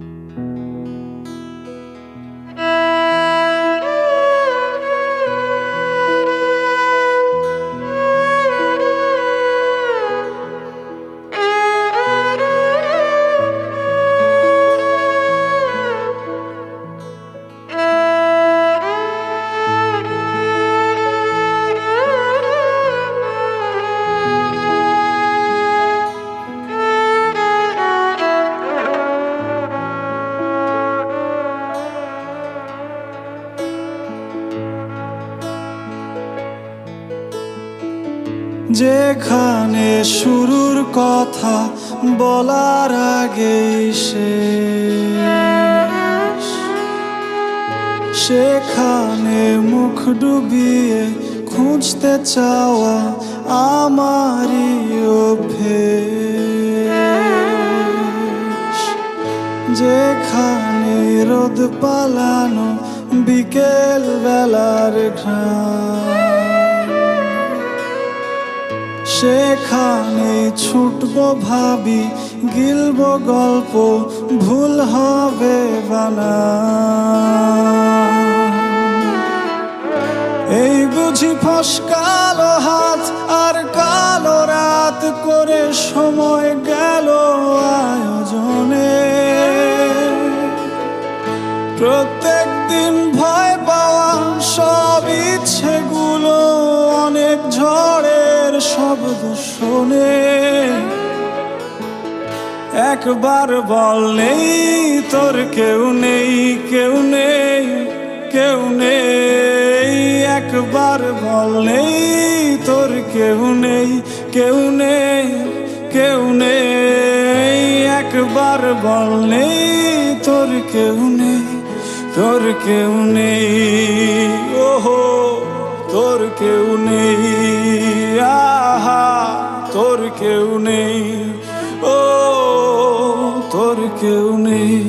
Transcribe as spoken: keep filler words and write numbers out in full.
যেখানে শুরুর কথা বলার আগেই শেষ, সেখানে মুখ ডুবিয়ে খুঁজতে চাওয়া আমারই অভ্যেস। যেখানে রোদ পালানো বিকেল বেলার ঘ্রাণ, সেখানে ছুটবো ভাবি গিলবো গল্প ভুল হবে বানান। এই বুঝি ফসকালো হাত আর কালো রাত করে সময় গেল আয়োজনে। প্রত্যেক দিন ভয় পাওয়া সব ইচ্ছেগুলো অনেক ঝড়ের শব্দ শোনে। একবার বল নেই তোর কেউ নেই, কেউ নেই, কেউ নেই। একবার বল নেই তোর কেউ নেই, কেউ নেই, কেউ নেই। একবার বল নেই তোর কেউ নেই, তোর কেউ নেই। ওহো তোর কেউ নেই, আহা তোর কেউ নেই, ও তোর কেউ নেই।